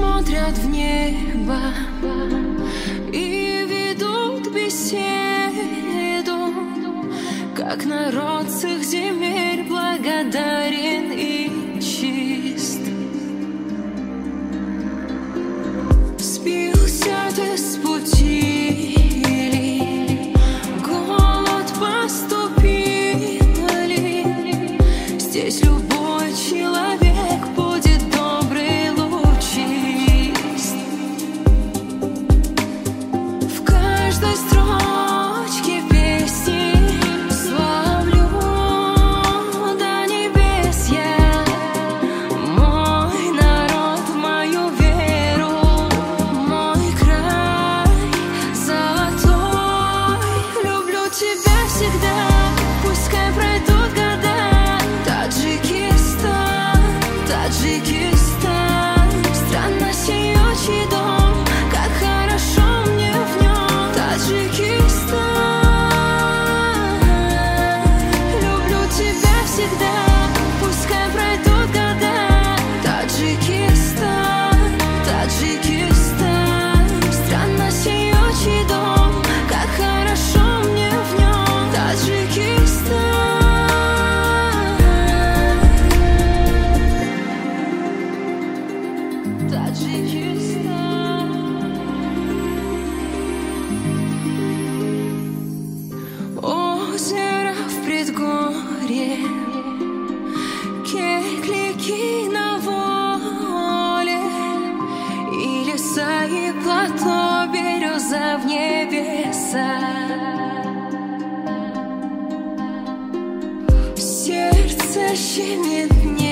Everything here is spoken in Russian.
смотрят в небо и ведут беседу, как народ с их земель благодарен и чист. Сбился ты с пути или голод поступил ли? Здесь любой человек будет добрый, лучист. В каждой строчке песни славлю до небес я мой народ, мою веру, мой край золотой. Люблю тебя всегда, пускай пройдут года. Таджикистан, Таджикистан, странно сиючий дом, как хорошо мне в нем. Таджикистан, люблю тебя всегда, пускай пройдут года. Таджикистан, Таджикистан, странно сиючий дом, как хорошо мне в нем. Таджикистан. Озеро в предгорье, кеглики на воле, и леса, и плато, береза в небеса. В сердце щемит мне